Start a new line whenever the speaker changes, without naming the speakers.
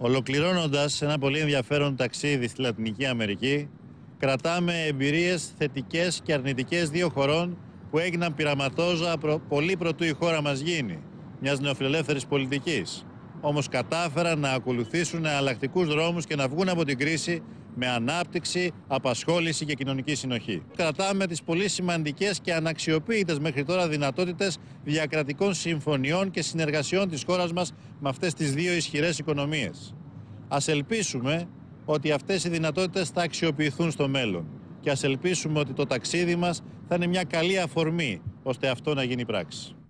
Ολοκληρώνοντας ένα πολύ ενδιαφέρον ταξίδι στη Λατινική Αμερική, κρατάμε εμπειρίες θετικές και αρνητικές δύο χωρών που έγιναν πειραματόζωα πολύ προτού η χώρα μας γίνει μιας νεοφιλελεύθερης πολιτικής. Όμως κατάφεραν να ακολουθήσουν εναλλακτικούς δρόμους και να βγουν από την κρίση με ανάπτυξη, απασχόληση και κοινωνική συνοχή. Κρατάμε τις πολύ σημαντικές και αναξιοποίητες μέχρι τώρα δυνατότητες διακρατικών συμφωνιών και συνεργασιών της χώρας μας με αυτές τις δύο ισχυρές οικονομίες. Ας ελπίσουμε ότι αυτές οι δυνατότητες θα αξιοποιηθούν στο μέλλον και ας ελπίσουμε ότι το ταξίδι μας θα είναι μια καλή αφορμή ώστε αυτό να γίνει πράξη.